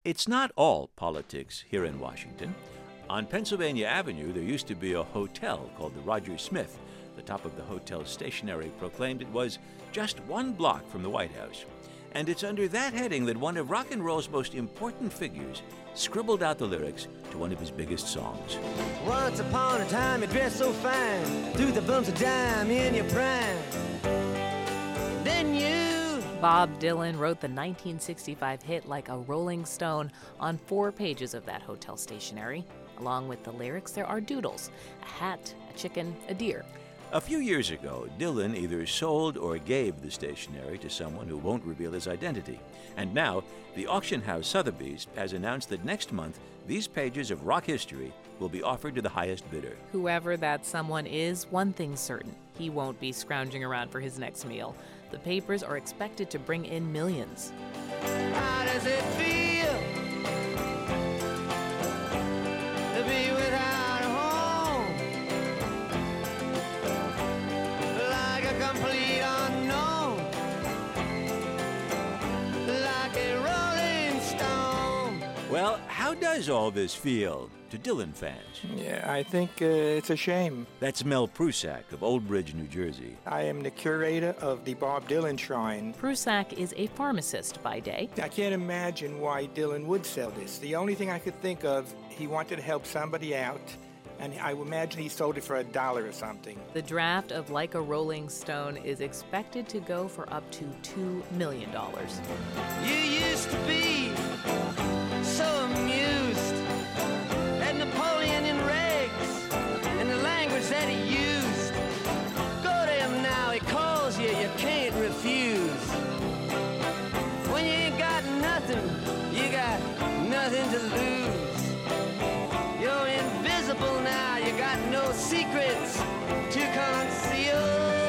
It's not all politics here in Washington. On Pennsylvania Avenue, there used to be a hotel called the Roger Smith. The top of the hotel's stationery proclaimed it was just one block from the White House. And it's under that heading that one of rock and roll's most important figures scribbled out the lyrics to one of his biggest songs. Once upon a time you dressed so fine, threw the bumps of dime in your prime. Then you... Bob Dylan wrote the 1965 hit Like a Rolling Stone on 4 pages of that hotel stationery. Along with the lyrics, there are doodles: a hat, a chicken, a deer. A few years ago, Dylan either sold or gave the stationery to someone who won't reveal his identity. And now, the auction house Sotheby's has announced that next month, these pages of rock history will be offered to the highest bidder. Whoever that someone is, one thing's certain: he won't be scrounging around for his next meal. The papers are expected to bring in millions. How does it feel to be without a home? Like a complete unknown, like a rolling stone. Well, how does all this feel to Dylan fans? Yeah, I think it's a shame. That's Mel Prusak of Old Bridge, New Jersey. I am the curator of the Bob Dylan Shrine. Prusak is a pharmacist by day. I can't imagine why Dylan would sell this. The only thing I could think of, he wanted to help somebody out, and I would imagine he sold it for $1 or something. The draft of Like a Rolling Stone is expected to go for up to $2 million. You used to be so amused at Napoleon in rags and the language that he used. Go to him now, he calls you, you can't refuse. When you ain't got nothing, you got nothing to lose. You're invisible now, you got no secrets to conceal.